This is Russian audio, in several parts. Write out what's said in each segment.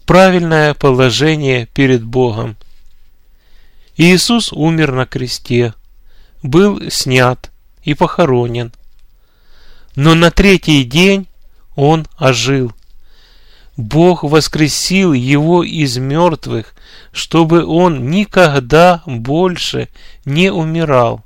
правильное положение перед Богом. Иисус умер на кресте, был снят и похоронен. Но на третий день Он ожил. Бог воскресил Его из мертвых, чтобы Он никогда больше не умирал.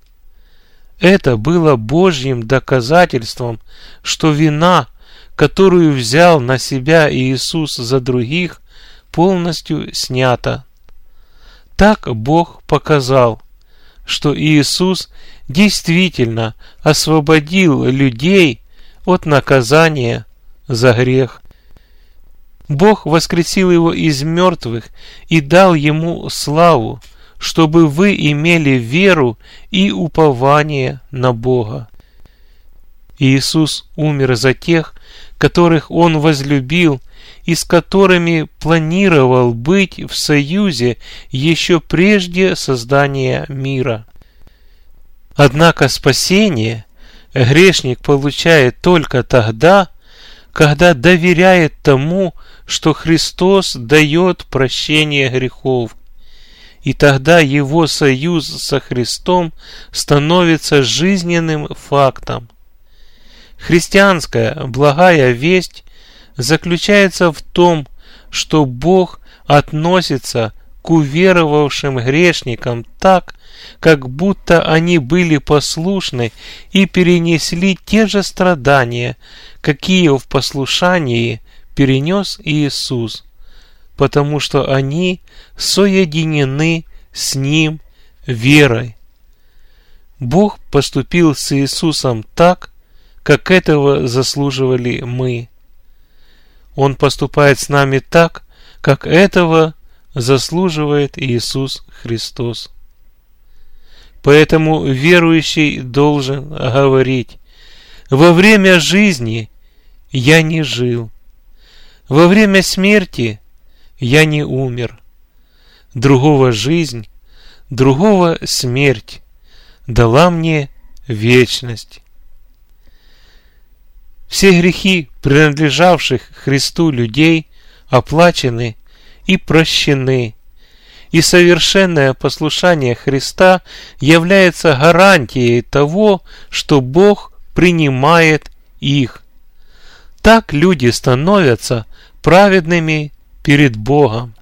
Это было Божьим доказательством, что вина, которую взял на себя Иисус за других, полностью снята. Так Бог показал, что Иисус действительно освободил людей от наказания за грех. Бог воскресил Его из мертвых и дал Ему славу, чтобы вы имели веру и упование на Бога. Иисус умер за тех, которых Он возлюбил и с которыми планировал быть в союзе еще прежде создания мира. Однако спасение грешник получает только тогда, когда доверяет тому, что Христос дает прощение грехов. И тогда его союз со Христом становится жизненным фактом. Христианская благая весть заключается в том, что Бог относится к уверовавшим грешникам так, как будто они были послушны и перенесли те же страдания, какие в послушании перенес Иисус, потому что они соединены с Ним верой. Бог поступил с Иисусом так, как этого заслуживали мы. Он поступает с нами так, как этого заслуживает Иисус Христос. Поэтому верующий должен говорить: во время жизни я не жил, во время смерти я не умер. Другого жизнь, другого смерть дала мне вечность. Все грехи принадлежавших Христу людей оплачены и прощены, и совершенное послушание Христа является гарантией того, что Бог принимает их. Так люди становятся праведными перед Богом.